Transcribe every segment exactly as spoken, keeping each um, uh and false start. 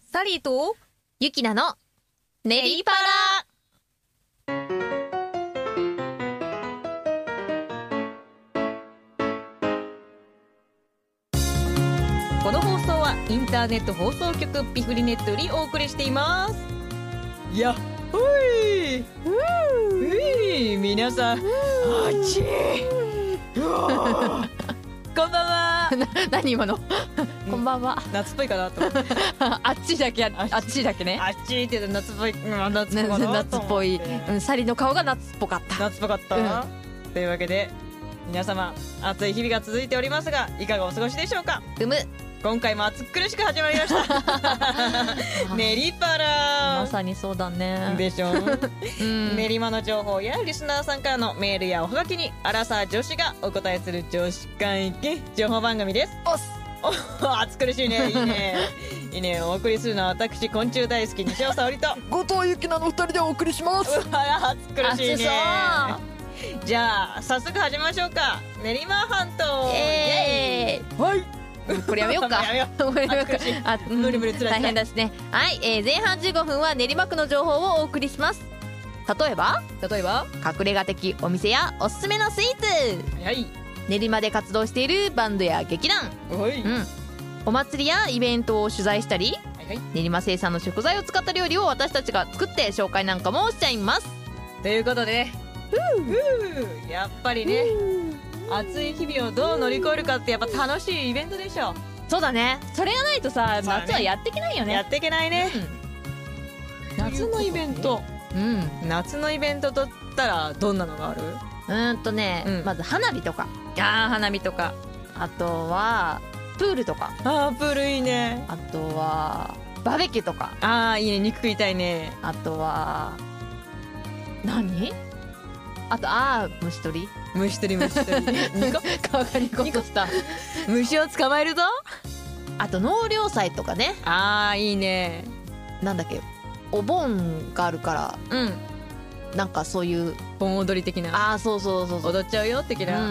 サリーとゆきなのネリパラ。この放送はインターネット放送局ピフリネットよりお送りしています。やっほい、うい、皆さん、あっちこんばんは。 何今のこんばんは。 夏っぽいかなと思ってあっちだけ、あっちだけね。 あっちって言うと夏っぽい、うん、夏っぽいかなと思って夏っぽい、うん、サリの顔が夏っぽかった。 夏っぽかった、うん、というわけで皆様暑い日々が続いておりますがいかがお過ごしでしょうか。 うむ、 今回も暑苦しく始まりました練馬パラ。 まさにそうだねでしょ、うん、練馬の情報やリスナーさんからのメールやおはがきにアラサー女子がお答えする女子会議情報番組です。 おっす。 お暑苦しいね。いいねいいね。お送りするのは私昆虫大好き西尾沙織と後藤ゆきなの二人でお送りします。 うわ暑苦しいね。じゃあ早速始めましょうか。練馬半島、 えー、 はいこれやめようか。 やめよう。 これやめようか。あ、 無理無理つらい。 大変だしね。はい、えー、前半じゅうごふんは練馬区の情報をお送りします。例えば例えば隠れ家的お店やおすすめのスイーツ、 はい、 練馬で活動しているバンドや劇団、 はい、 うん、お祭りやイベントを取材したり、 はいはい、 練馬生産の食材を使った料理を私たちが作って紹介なんかもしちゃいます。 ということで、やっぱりね、暑い日々をどう乗り越えるかってやっぱ楽しいイベントでしょ。 そうだね。それがないとさ、 ね、 夏はやっていけないよね。 やっていけないね、うん、夏のイベント、うん、夏のイベントとったらどんなのがある？ うーんとね、うん、まず花火とか。 あー花火とか、 あとはプールとか。 あープールいいね。 あとはバーベキューとか。 あーいいね、肉食いたいね。 あとは何？あとあー虫取り虫取り虫取りニコ顔がニコッとした虫を捕まえるぞ。 あと納涼祭とかね。 あーいいね。 なんだっけ、お盆があるから、うん、なんかそういう盆踊り的な。 あーそうそうそうそう、 踊っちゃうよ的な、うん、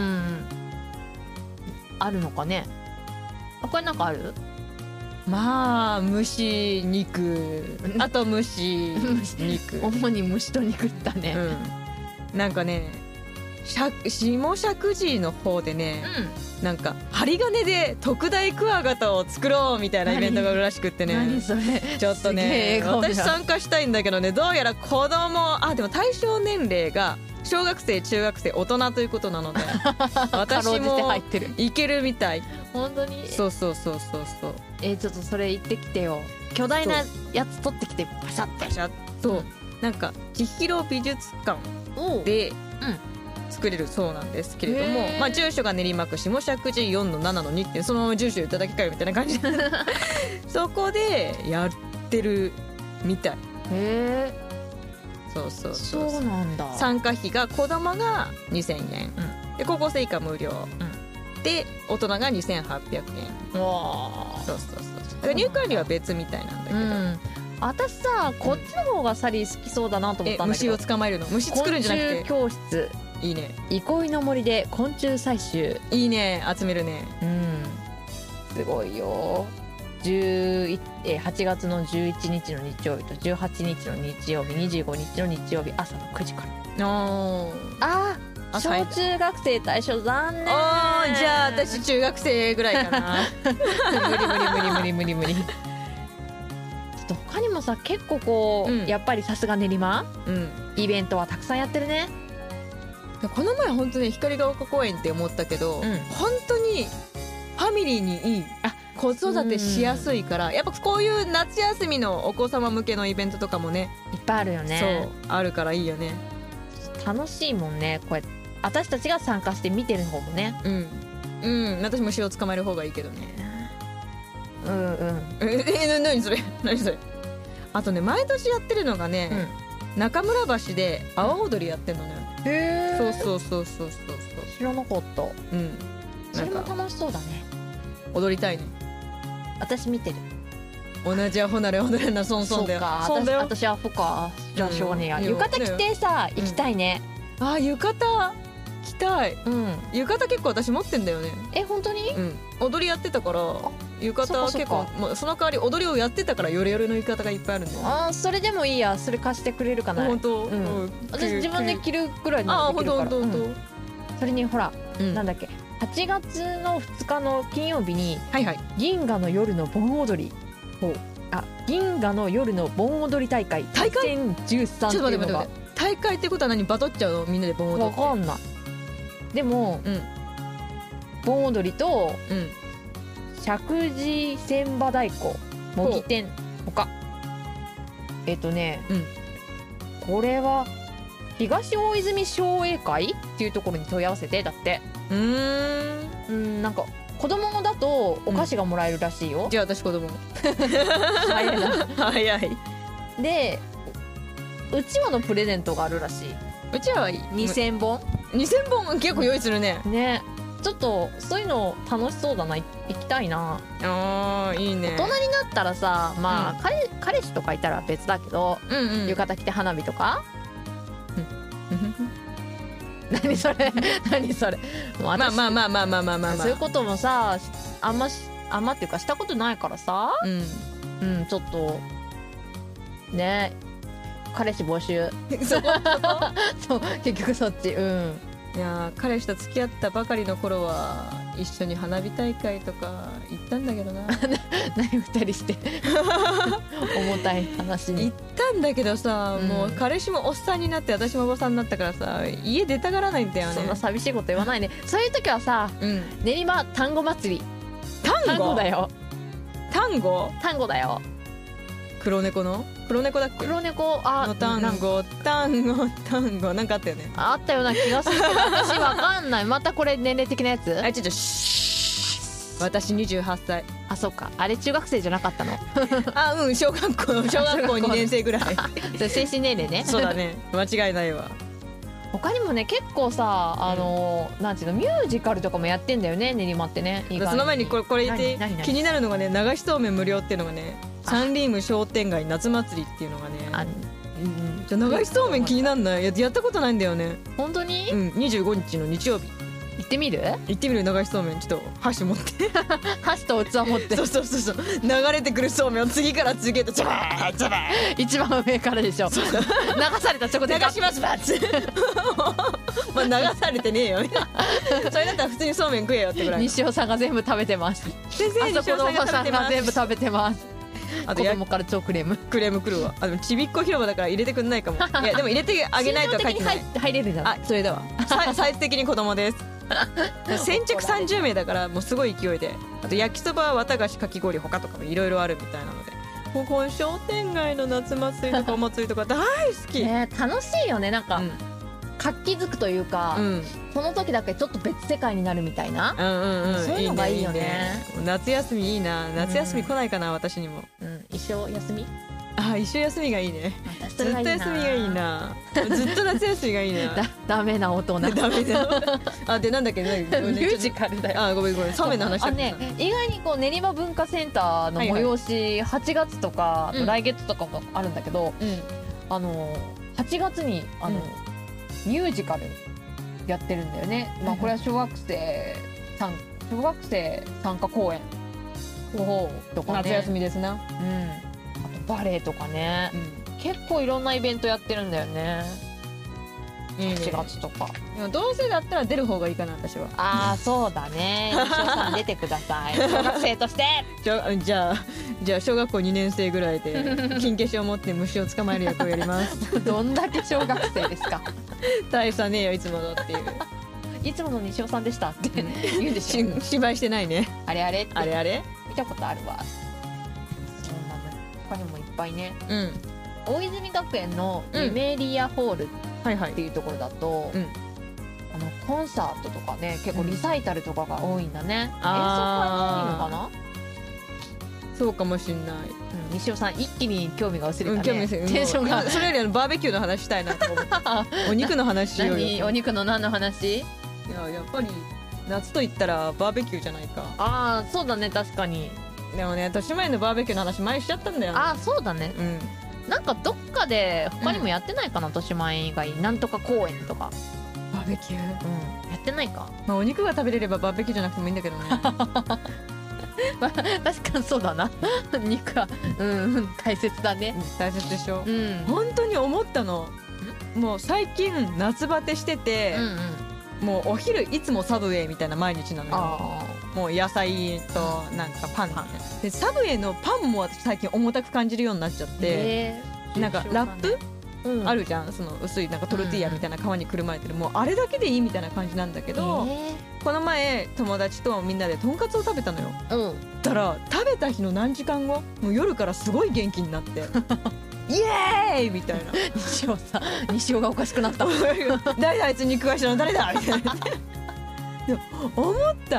あるのかね。他になんかある？ まあ虫肉、あと虫肉主に虫と肉だね、 うん、なんかね下石神の方でね、うん、なんか針金で特大クワガタを作ろうみたいなイベントがあるらしくってね。 何それちょっとね私参加したいんだけどね、どうやら子供あでも対象年齢が小学生中学生大人ということなので私もいけるみたい。 本当に？ そうそうそうそうそう。 えー、ちょっとそれ行ってきてよ。巨大なやつ取ってきてパシャってパシャッと、うん、なんか千尋美術館で、うん、作れるそうなんですけれども、まあ、住所が練馬区下石神井 よんのななのに ってそのまま住所いただきかよみたいな感じでそこでやってるみたい。へえ。そうそうそう。 そうなんだ。 参加費が子供がにせんえん、うん、で高校生以下無料、うん、で大人がにせんはっぴゃくえん。わそうそうそう。だから入館料は別みたいなんだけど、うん、 私さこっちの方がサリー好きそうだなと思ったんだけど、 虫を捕まえるの？虫作るんじゃなくて昆虫教室。 いいね。 憩いの森で昆虫採集。 いいね、集めるね。 うん、すごいよ。はちがつのじゅういちにちの日曜日とじゅうはちにちの日曜日、にじゅうごにちの日曜日朝のくじから。おああ、小中学生対象残念。 おじゃあ私中学生ぐらいかな無理無理無理無理無理無理。ちょっと他にもさ結構こう、うん、やっぱりさすが練馬、うん、イベントはたくさんやってるね。 この前本当に光が丘公園って思ったけど、うん、本当にファミリーにいい。あ子育てしやすいから、うん、やっぱこういう夏休みのお子様向けのイベントとかもねいっぱいあるよね。 そうあるからいいよね。 楽しいもんね。こうやって私たちが参加して見てる方もね。うんうん。私虫を捕まえる方がいいけどね。 うんうんええ何それ何それ。あとね毎年やってるのがね、うん、中村橋で阿波踊りやってんのね。へえ。そうそうそうそうそうそう。 知らなかった。うん。それも楽しそうだね。 踊りたいね。 私見てる。 同じアホなれ踊れなソンソンだよ。 そうか。私アホか。じゃあしょうがねえや。浴衣着てさ行きたいね。 あ浴衣着たい。うん。浴衣結構私持ってんだよね。 え本当に？ うん。踊りやってたから浴衣は結構そ, まあ、その代わり踊りをやってたからヨレヨレの浴衣がいっぱいあるんだよ。 ああそれでもいいや、それ貸してくれるかな。 本当、うんうん、私自分で着るぐらいならできるから。あ本当本当、うん、それにほら、うん、なんだっけはちがつのふつかの金曜日に、はいはい、銀河の夜の盆踊り、ほうあ銀河の夜の盆踊り大会大会にせんじゅうさんっていうのが。ちょっと待って待って、 大会ってことは何、バトっちゃうのみんなで盆踊り。 わかんない。でも、うん、盆踊りと、うん、石神井千葉太鼓模擬店ほかえっ、とね、うん、これは東大泉商栄会っていうところに問い合わせてだって。うーんうんなんか子供だとお菓子がもらえるらしいよ、うん、 じゃあ私子供早いな早いでうちわのプレゼントがあるらしい。 うちわはいいにせんぼんにせんぼん結構用意するね。 ねちょっとそういうの楽しそうだな、行きたいな。 あーいいね。 大人になったらさまあ、うん、彼, 彼氏とかいたら別だけど、うんうん、浴衣着て花火とか、うん、何それ何それもうまあまあまあまあまあまあまあ、まあ、そういうこともさあんまあんまっていうかしたことないからさ、うん、うん、ちょっとね彼氏募集そこそう結局そっち。うんいや彼氏と付き合ったばかりの頃は一緒に花火大会とか行ったんだけどな何二人して重たい話に行ったんだけどさ、うん、もう彼氏もおっさんになって私もおばさんになったからさ家出たがらないんだよね。 そんな寂しいこと言わないねそういう時はさ、うん、練馬単語祭り。 単語だよ。 単語単語だよ。 黒猫の黒猫だっけ。 黒猫あの単語単語単語なんかあったよね。 あったような気がするけど私わかんない。またこれ年齢的なやつ。 あちょっとシー私にじゅうはっさい。 あそっかあれ中学生じゃなかったのあうん小学校小学校にねん生ぐらいそれ精神年齢ねそうだね間違いないわ。 他にもね結構さあの、うん、なんていうのミュージカルとかもやってんだよね練馬ってね。 その前にこれこれ言って気になるのがね流しそうめん無料っていうのがねサンリーム商店街夏祭りっていうのがねあ、うん、じゃあ流しそうめん気になんない。や, やったことないんだよね。 本当に、 うん、にじゅうごにちの日曜日行ってみる行ってみる。流しそうめんちょっと箸持って箸と器持ってそうそうそうそう流れてくるそうめんを次から次へとジャバージャバー一番上からでしょ流されたチョコで流しますばっつまあ流されてねえよそれだったら普通にそうめん食えよってぐらい。 西尾さんが全部食べてます。先生あそこのおばさんが全部食べてます。あと子供から超クレームクレームくるわ。あでもちびっこ広場だから入れてくんないかも。いやでも入れてあげないと書いてない。 入れるじゃん。 あそれだわサイズ的に子供です先着さんじゅうめいだからもうすごい勢いで。あと焼きそば綿菓子かき氷他とかもいろいろあるみたいなのでもうこの商店街の夏祭りとかお祭りとか大好きね。楽しいよねなんか、うん、活気づくというか、うん、その時だけちょっと別世界になるみたいな、うんうんうん、そういうのがいいよね。 いいねいいね。夏休みいいな。夏休み来ないかな、うん、私にも、 うん、一生休みあ一生休みがいいね。ずっと休みがいいな。ずっと夏休みがいいな。 だダメな大人ダメなあでなんだっけミュージカルだよ。 あごめんごめんそうめんの話だった。ね意外にこう練馬文化センターの催し、はいはい、はちがつとか、うん、来月とかもあるんだけど、うん、あのはちがつにあの、うん、ミュージカルやってるんだよね、まあ、これは小学生参小学生参加公演とかね。 夏休みですな。うんバレエとかね、うん、結構いろんなイベントやってるんだよね。いいねはちがつとか。 でもどうせだったら出る方がいいかな私は。 ああそうだね西尾さん出てください小学生としてじゃあじゃあじゃあ小学校にねん生ぐらいで金消しを持って虫を捕まえる役をやりますどんだけ小学生ですか大差ねえよいつものっていういつもの西尾さんでしたって言うんでしょ芝居してないね。 あれあれあれあれ見たことあるわ。他にもいっぱいね、うん、大泉学園のリメリアホールっていうところだと、うんはいはい、あのコンサートとかね結構リサイタルとかが多いんだね、うん、演奏会も多いのかな。 そうかもしんない、うん、 西尾さん一気に興味が薄れたね、うん、 興味薄れテンションがそれよりあのバーベキューの話したいなと思ってお肉の話しようよ。 お肉の何の話。いややっぱり夏と言ったらバーベキューじゃないか。 ああそうだね確かに。 でもね豊島園のバーベキューの話前しちゃったんだよ、ね、 あそうだね、うん、なんかどっかで他にもやってないかな、うん、豊島園以外なんとか公園とかバーベキュー、うん、 やってないか、 まあ、お肉が食べれればバーベキューじゃなくてもいいんだけどねまあ、確かにそうだな肉はうん大切だね。 大切でしょ、 うん、 本当に思ったの。もう最近夏バテしてて、うんうん、もうお昼いつもサブウェイみたいな毎日なのよ。もう野菜となんかパンで、サブウェイのパンも私最近重たく感じるようになっちゃって、えー、なんかラップ、うん、あるじゃん、その薄いなんかトルティーヤみたいな皮にくるまれてる、もうあれだけでいいみたいな感じなんだけど、えー、この前友達とみんなでとんかつを食べたのよ、うん、だから食べた日の何時間後もう夜からすごい元気になってイエーイみたいな。 西尾さん、西尾がおかしくなった誰だあいつ肉がしたの誰だみたいな思った。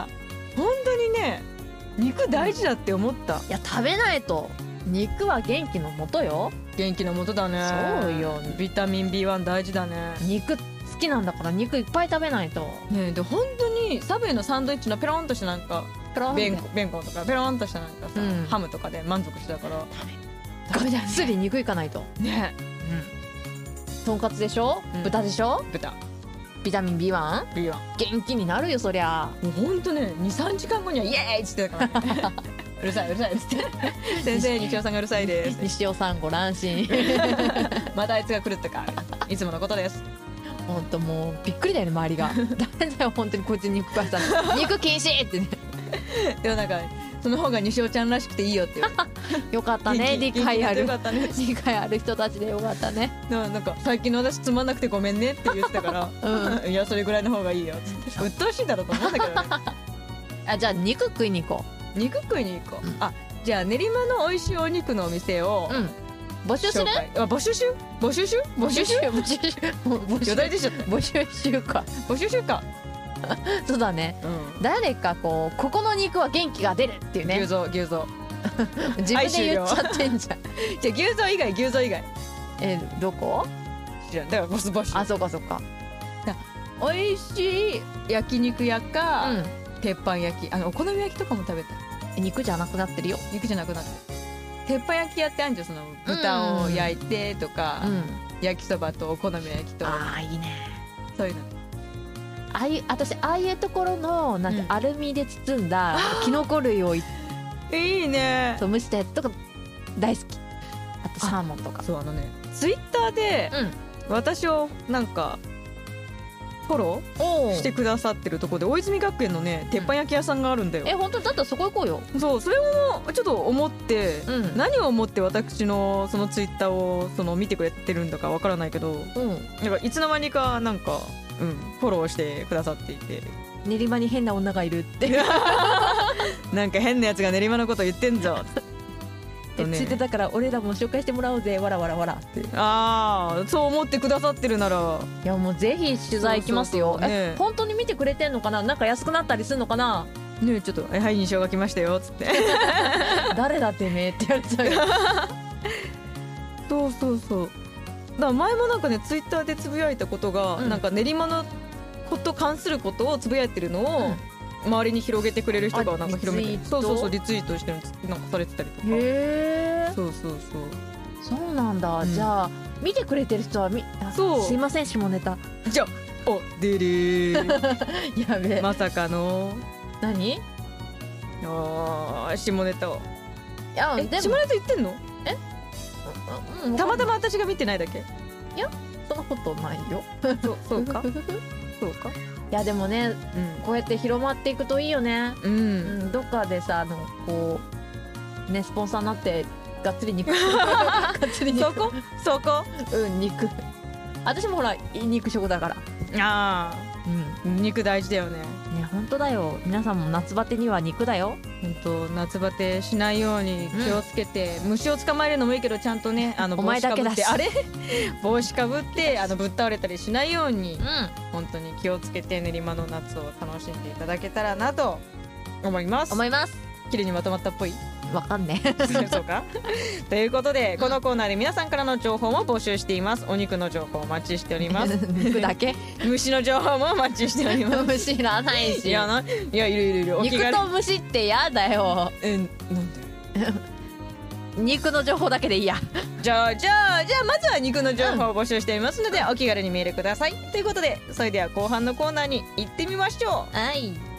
本当にね肉大事だって思った。いや食べないと。肉は元気のもとよ。 元気のもとだね。 そうよ。 ビタミン ビーワン 大事だね。 肉好きなんだから肉いっぱい食べないとね。で本当にサブウェイのサンドイッチのペロンとしたなんかベンコン、ベンコンとかペロンとしたなんかさ、うん、ハムとかで満足してたからがっつり肉いかないとね。 うん、とんかつでしょ、うん、豚でしょ、 豚。 ビタミン ビーワン？ ビーワン 元気になるよそりゃ。 もうほんとね にさんじかんごにはイエーイっつってたから、ね、うるさいうるさいっつって先生西尾さんがうるさいです西尾さんご乱心またあいつが来るってかいつものことです。 ほんともうびっくりだよね周りがダメだよ本当にこいつ肉食わしたら肉禁止ってねでもなんかその方が西尾ちゃんらしくていいよって言われてよかったね理解ある、 ね、 理解ある人たちでよかったね。 なんか最近の私つまんなくてごめんねって言ってたから、うん、いやそれぐらいの方がいいよって鬱陶しいだろうと思うんだけどねあじゃあ肉食いに行こう。肉食いに行こう、うん、あじゃあ練馬の美味しいお肉のお店を、うん、 募集する？ あ募集しゅ募集しゅ募集しゅ募集しゅよだれ出ちゃった。 募集しゅうか募集しゅうかそうだね、うん、誰かこうここの肉は元気が出るっていうね。 牛蔵牛蔵自分で言っちゃってんじゃんじゃあ牛蔵以外牛蔵以外えどこ？ 知らんだからボスボス。 あそうかそうか。 美味しい焼肉屋か、うん、鉄板焼きあのお好み焼きとかも食べた。 肉じゃなくなってるよ。 肉じゃなくなってる。鉄板焼き屋ってあるんじゃん、その豚を焼いてとか、うん、焼きそばとお好み焼きと。 ああいいね。 そういうのああいう私ああいうところのなんて、うん、アルミで包んだキノコ類をいいね。 そう蒸したやつとか大好き。あとサーモンとか。 そうあのねツイッターで、うん、私をなんかフォローしてくださってるところで大泉学園のね鉄板焼き屋さんがあるんだよ。 え本当だったらそこ行こうよ。 そうそれもちょっと思って、うん、何を思って私のそのツイッターをその見てくれてるんだかわからないけど、うん、なんかいつの間にかなんか、うん、フォローしてくださっていて、 練馬に変な女がいるってなんか変なやつが練馬のこと言ってんぞえついてたから俺らも紹介してもらおうぜわらわらわらって。 ああそう思ってくださってるならいやもうぜひ取材行きますよ。そうそうそう、ね、え本当に見てくれてんのかな。なんか安くなったりするのかな。 ねえちょっと「はい西尾が来ましたよ」っつって誰だてめえって言われちゃうよそうそうそう。だから前もなんかねツイッターでつぶやいたことが、うん、なんか練馬のこと関することをつぶやいてるのを、うん周りに広げてくれる人がなんか広めてそうそうそうリツイートしてるなんかされてたりとか。へーそうそうそうそうなんだ、うん、じゃあ見てくれてる人はみそうすいません下ネタじゃあおでれーやべえまさかの何あ下ネタをいやえ下ネタ言ってんのえ、うん、たまたま私が見てないだけ。 いやそんなことないよそうそうかそうか。 いやでもね、うん、こうやって広まっていくといいよね、うんうん、どっかでさあのこうねスポンサーになってがっつり肉がっつり肉そこそこうん肉私もほら肉食だから。 ああ、うん、肉大事だよね。 ね本当だよ。皆さんも夏バテには肉だよ。 本当夏バテしないように気をつけて、うん、虫を捕まえるのもいいけどちゃんとねあの帽子かぶってあれ帽子かぶってあのぶっ倒れたりしないように、うん、本当に気をつけて練馬の夏を楽しんでいただけたらなと思います思います。 綺麗にまとまったっぽいわかんねそうかということでこのコーナーで皆さんからの情報も募集しています。お肉の情報お待ちしております肉だけ虫の情報もお待ちしております虫いらないし。 いやないやいるいるいる肉と虫ってやだよ。 えなんで肉の情報だけでいいやじゃあじゃあじゃあまずは肉の情報を募集していますので、うん、お気軽にメールくださいということでそれでは後半のコーナーに行ってみましょう。 はい。